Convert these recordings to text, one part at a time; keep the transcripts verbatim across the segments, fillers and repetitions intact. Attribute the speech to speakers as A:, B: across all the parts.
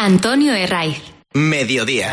A: Antonio Herraiz.
B: Mediodía.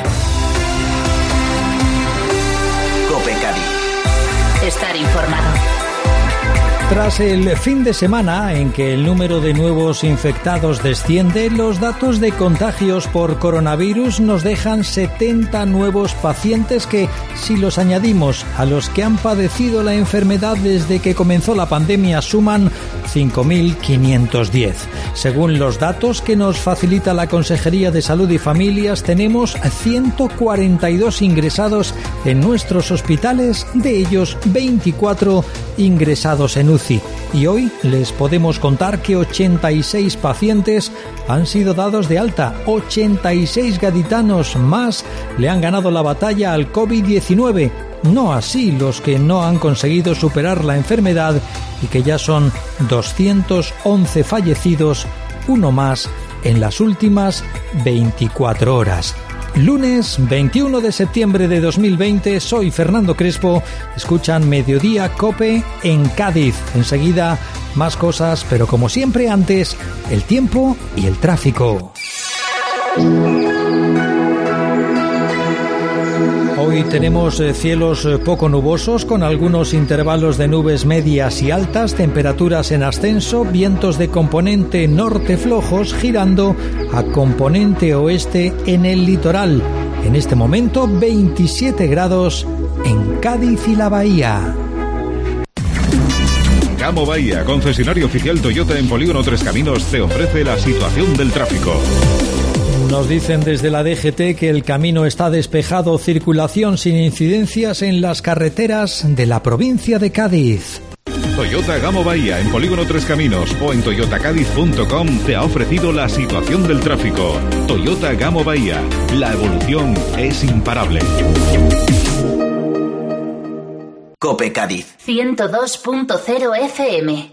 B: COPE Cádiz.
A: Estar informado.
C: Tras el fin de semana en que el número de nuevos infectados desciende, los datos de contagios por coronavirus nos dejan setenta nuevos pacientes que, si los añadimos a los que han padecido la enfermedad desde que comenzó la pandemia, suman cinco mil quinientos diez. Según los datos que nos facilita la Consejería de Salud y Familias, tenemos ciento cuarenta y dos ingresados en nuestros hospitales, de ellos veinticuatro ingresados en U C I. Y hoy les podemos contar que ochenta y seis pacientes han sido dados de alta, ochenta y seis gaditanos más le han ganado la batalla al COVID diecinueve. No así los que no han conseguido superar la enfermedad y que ya son doscientos once fallecidos, uno más en las últimas veinticuatro horas. Lunes veintiuno de septiembre de dos mil veinte, soy Fernando Crespo, escuchan Mediodía COPE en Cádiz. Enseguida más cosas, pero como siempre antes, el tiempo y el tráfico. Hoy tenemos cielos poco nubosos con algunos intervalos de nubes medias y altas, temperaturas en ascenso, vientos de componente norte flojos girando a componente oeste en el litoral. En este momento veintisiete grados en Cádiz y la Bahía.
D: Gamo Bahía, concesionario oficial Toyota en Polígono Tres Caminos, te ofrece la situación del tráfico.
C: Nos dicen desde la D G T que el camino está despejado, circulación sin incidencias en las carreteras de la provincia de Cádiz.
D: Toyota Gamo Bahía en Polígono Tres Caminos o en toyota cádiz punto com te ha ofrecido la situación del tráfico. Toyota Gamo Bahía, la evolución es imparable.
B: COPE Cádiz.
A: ciento dos punto cero F M.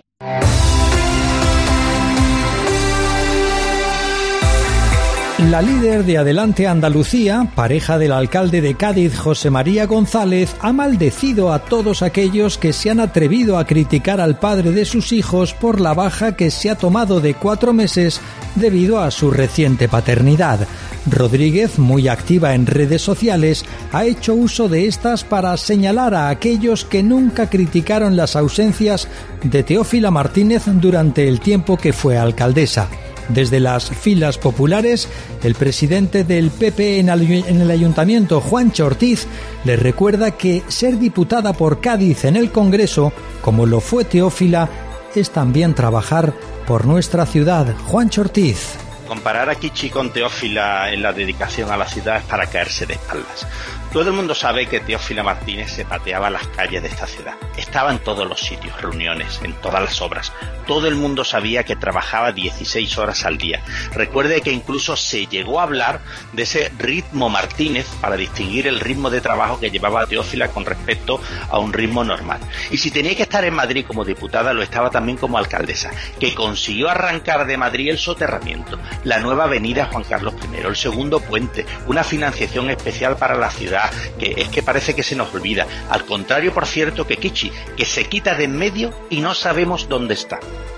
C: La líder de Adelante Andalucía, pareja del alcalde de Cádiz, José María González, ha maldecido a todos aquellos que se han atrevido a criticar al padre de sus hijos por la baja que se ha tomado de cuatro meses debido a su reciente paternidad. Rodríguez, muy activa en redes sociales, ha hecho uso de estas para señalar a aquellos que nunca criticaron las ausencias de Teófila Martínez durante el tiempo que fue alcaldesa. Desde las filas populares, el presidente del P P en el ayuntamiento, Juancho Ortiz, le recuerda que ser diputada por Cádiz en el Congreso, como lo fue Teófila, es también trabajar por nuestra ciudad. Juancho Ortiz.
E: Comparar a Kichi con Teófila en la dedicación a la ciudad es para caerse de espaldas. Todo el mundo sabe que Teófila Martínez se pateaba las calles de esta ciudad. Estaba en todos los sitios, reuniones, en todas las obras. Todo el mundo sabía que trabajaba dieciséis horas al día. Recuerde que incluso se llegó a hablar de ese ritmo Martínez para distinguir el ritmo de trabajo que llevaba Teófila con respecto a un ritmo normal. Y si tenía que estar en Madrid como diputada, lo estaba también como alcaldesa, que consiguió arrancar de Madrid el soterramiento, la nueva avenida Juan Carlos primero, el segundo puente, una financiación especial para la ciudad, que es que parece que se nos olvida. Al contrario, por cierto, que Kichi, que se quita de en medio y no sabemos dónde está.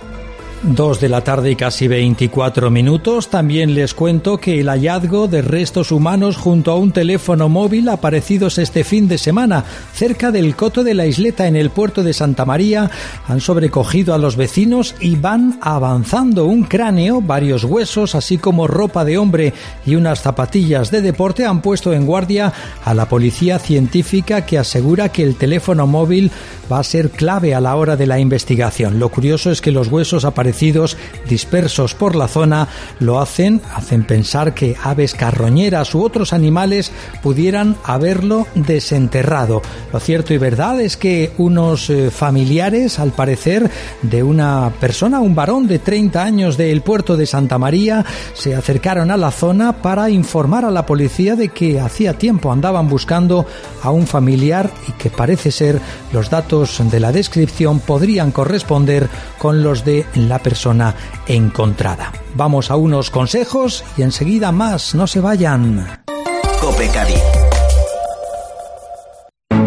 C: Dos de la tarde y casi veinticuatro minutos. También les cuento que el hallazgo de restos humanos junto a un teléfono móvil aparecidos este fin de semana cerca del Coto de la Isleta en el puerto de Santa María han sobrecogido a los vecinos y van avanzando. Un cráneo, varios huesos, así como ropa de hombre y unas zapatillas de deporte han puesto en guardia a la policía científica, que asegura que el teléfono móvil va a ser clave a la hora de la investigación. Lo curioso es que los huesos aparecidos dispersos por la zona lo hacen, hacen pensar que aves carroñeras u otros animales pudieran haberlo desenterrado. Lo cierto y verdad es que unos eh, familiares, al parecer, de una persona, un varón de treinta años del puerto de Santa María, se acercaron a la zona para informar a la policía de que hacía tiempo andaban buscando a un familiar y que parece ser los datos de la descripción podrían corresponder con los de la persona encontrada. Vamos a unos consejos y enseguida más, no se vayan.
B: COPE Cádiz.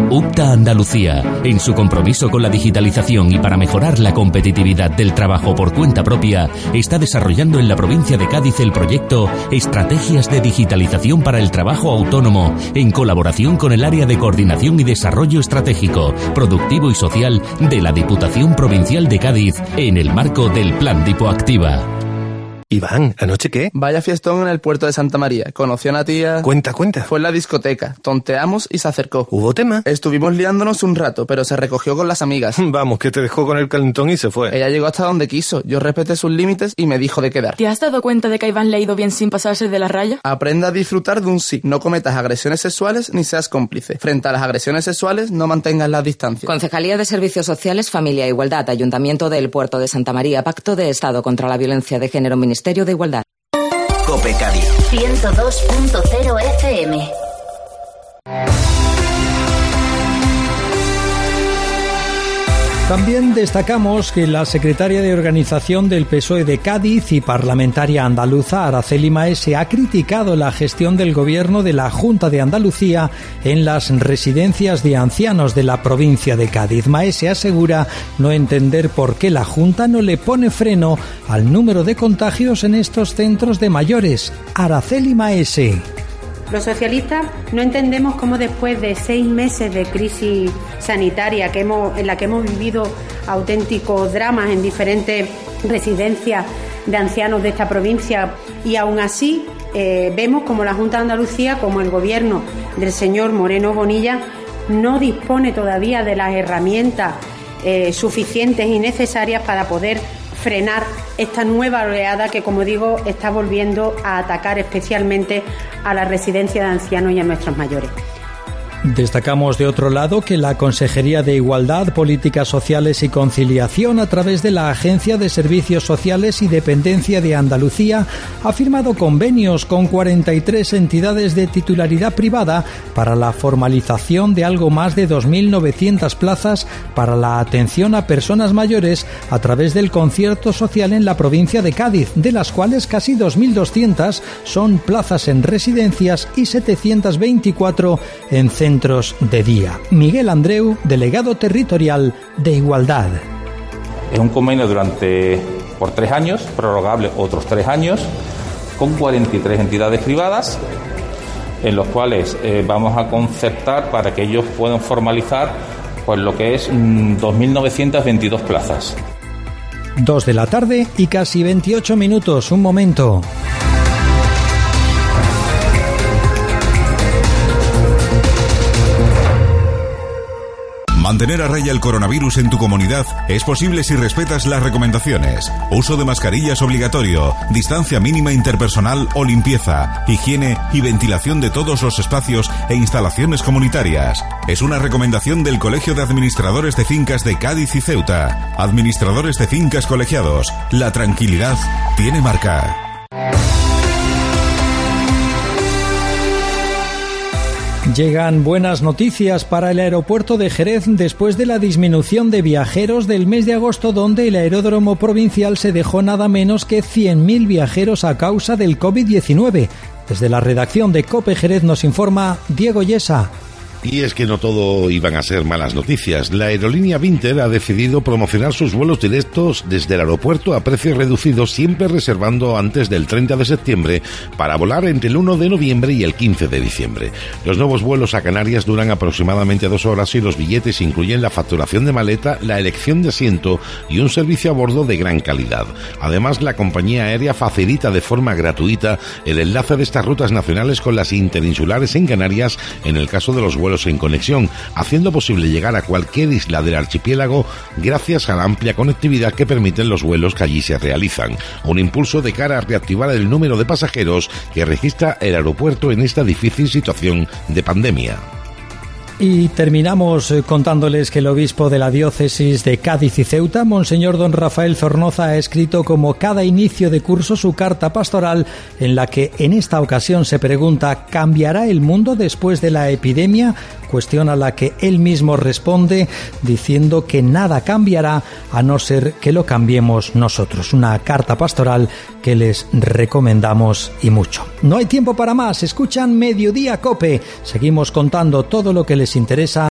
F: UPTA Andalucía, en su compromiso con la digitalización y para mejorar la competitividad del trabajo por cuenta propia, está desarrollando en la provincia de Cádiz el proyecto Estrategias de Digitalización para el Trabajo Autónomo, en colaboración con el Área de Coordinación y Desarrollo Estratégico, Productivo y Social de la Diputación Provincial de Cádiz, en el marco del Plan Dipoactiva.
G: Iván, ¿anoche qué?
H: Vaya fiestón en el puerto de Santa María. Conoció a una tía...
G: Cuenta, cuenta.
H: Fue en la discoteca. Tonteamos y se acercó.
G: ¿Hubo tema?
H: Estuvimos liándonos un rato, pero se recogió con las amigas.
G: Vamos, que te dejó con el calentón y se fue.
H: Ella llegó hasta donde quiso. Yo respeté sus límites y me dijo de quedar.
I: ¿Te has dado cuenta de que a Iván le ha ido bien sin pasarse de la raya?
H: Aprenda a disfrutar de un sí. No cometas agresiones sexuales ni seas cómplice. Frente a las agresiones sexuales, no mantengas las distancias.
J: Concejalía de Servicios Sociales, Familia e Igualdad, Ayuntamiento del Puerto de Santa María, Pacto de Estado contra la Violencia de Género, Ministerio de Igualdad.
B: Cope Cádiz
A: ciento dos punto cero F M.
C: También destacamos que la secretaria de Organización del P S O E de Cádiz y parlamentaria andaluza, Araceli Maese, ha criticado la gestión del gobierno de la Junta de Andalucía en las residencias de ancianos de la provincia de Cádiz. Maese asegura no entender por qué la Junta no le pone freno al número de contagios en estos centros de mayores. Araceli Maese.
K: Los socialistas no entendemos cómo después de seis meses de crisis sanitaria que hemos, en la que hemos vivido auténticos dramas en diferentes residencias de ancianos de esta provincia, y aún así eh, vemos como la Junta de Andalucía, como el gobierno del señor Moreno Bonilla, no dispone todavía de las herramientas eh, suficientes y necesarias para poder frenar esta nueva oleada que, como digo, está volviendo a atacar especialmente a la residencia de ancianos y a nuestros mayores.
C: Destacamos de otro lado que la Consejería de Igualdad, Políticas Sociales y Conciliación, a través de la Agencia de Servicios Sociales y Dependencia de Andalucía, ha firmado convenios con cuarenta y tres entidades de titularidad privada para la formalización de algo más de dos mil novecientas plazas para la atención a personas mayores a través del concierto social en la provincia de Cádiz, de las cuales casi dos mil doscientas son plazas en residencias y setecientas veinticuatro en centros centros de día. Miguel Andreu, delegado territorial de Igualdad.
L: Es un convenio durante por tres años, prorrogable otros tres años, con cuarenta y tres entidades privadas, en los cuales eh, vamos a concertar para que ellos puedan formalizar pues lo que es mmm, dos mil novecientas veintidós plazas.
C: Dos de la tarde y casi veintiocho minutos. Un momento.
M: Mantener a raya el coronavirus en tu comunidad es posible si respetas las recomendaciones. Uso de mascarillas obligatorio, distancia mínima interpersonal o limpieza, higiene y ventilación de todos los espacios e instalaciones comunitarias. Es una recomendación del Colegio de Administradores de Fincas de Cádiz y Ceuta. Administradores de fincas colegiados. La tranquilidad tiene marca.
C: Llegan buenas noticias para el aeropuerto de Jerez después de la disminución de viajeros del mes de agosto, donde el aeródromo provincial se dejó nada menos que cien mil viajeros a causa del covid diecinueve. Desde la redacción de COPE Jerez nos informa Diego Yesa.
N: Y es que no todo iban a ser malas noticias. La aerolínea Vinter ha decidido promocionar sus vuelos directos desde el aeropuerto a precios reducidos, siempre reservando antes del treinta de septiembre para volar entre el uno de noviembre y el quince de diciembre. Los nuevos vuelos a Canarias duran aproximadamente dos horas y los billetes incluyen la facturación de maleta, la elección de asiento y un servicio a bordo de gran calidad. Además, la compañía aérea facilita de forma gratuita el enlace de estas rutas nacionales con las interinsulares en Canarias en el caso de los vuelos en conexión, haciendo posible llegar a cualquier isla del archipiélago gracias a la amplia conectividad que permiten los vuelos que allí se realizan. Un impulso de cara a reactivar el número de pasajeros que registra el aeropuerto en esta difícil situación de pandemia.
C: Y terminamos contándoles que el obispo de la diócesis de Cádiz y Ceuta, Monseñor don Rafael Zornoza, ha escrito como cada inicio de curso su carta pastoral en la que en esta ocasión se pregunta ¿cambiará el mundo después de la epidemia? Cuestión a la que él mismo responde diciendo que nada cambiará a no ser que lo cambiemos nosotros. Una carta pastoral que les recomendamos y mucho. No hay tiempo para más. Escuchan Mediodía Cope. Seguimos contando todo lo que les interesa